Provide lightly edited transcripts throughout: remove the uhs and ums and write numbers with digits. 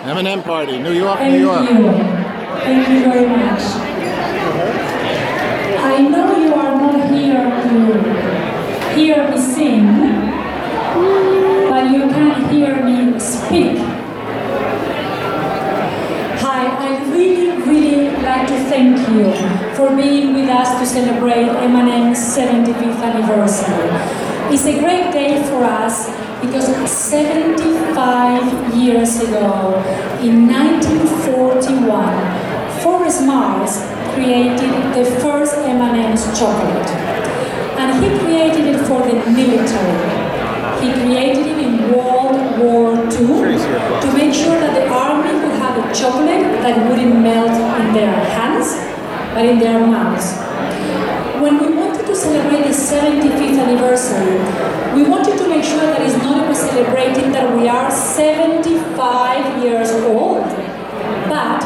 M&M Party, New York, Thank New York. you. Thank you very much. I know you are not here to hear me sing, but you can hear me speak. Hi, I'd really like to thank you for being with us to celebrate M&M's 75th anniversary. It's a great day for us because 75 years ago, in 1941, Forrest Mars created the first M&M's chocolate. And he created it for the military. He created it in World War II to make sure that the army would have a chocolate that wouldn't melt in their hands, but in their mouths. When we wanted to celebrate the 75th anniversary, we wanted to make sure that it's not only celebrating that we are 75 years old, but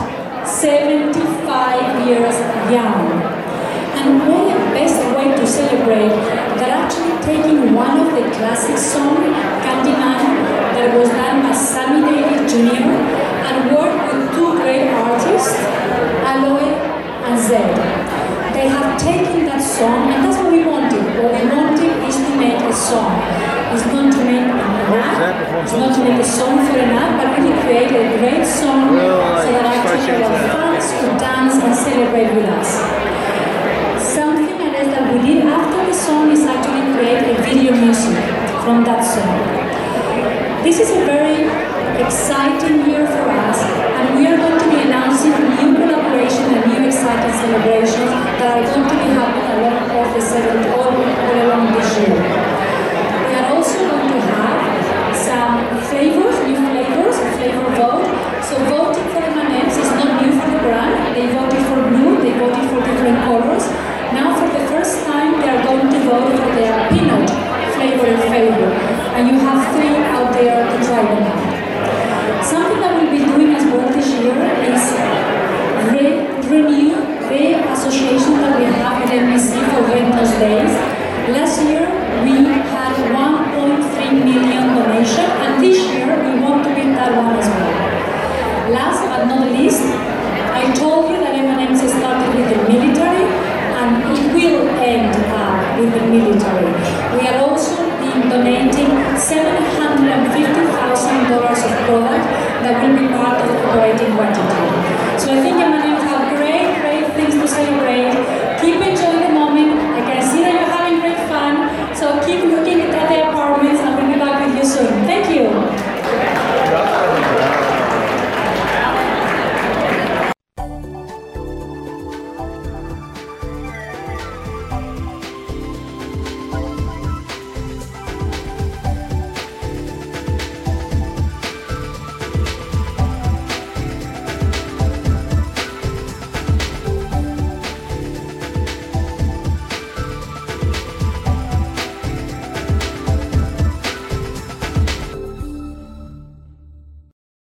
75 years young. And what a best way to celebrate that actually taking one of the classic songs, Candyman, that was done by Sammy Davis Jr., and worked with two great artists, Aloy and Zed. They have taken that song, and that's what we wanted. What we wanted is to make a song. It's not to make an act, it's not to make a song for an act, but really create a great song so that actually our fans could dance and celebrate with us. Something else that we did after the song is actually create a video music from that song. This is a very exciting year for us, and we are going to be announcing new collaboration and new exciting celebrations that are going to be happening along all along this year. We are also going to have some flavors, new flavors, a flavor vote. So voting for M&M's is not new for the brand. They voted for blue, they voted for different colors. Now for the first time they are going to vote for their peanut flavored flavor. And you have 3 out there to try them out. Something that we'll be doing as well this year is renew the association that we have with NBC for Veterans Days. Last year we had 1.3 million donation, and this year we want to beat that one as well. Last but not least, I told you that M&M's started with the military, and it will end with the military. We are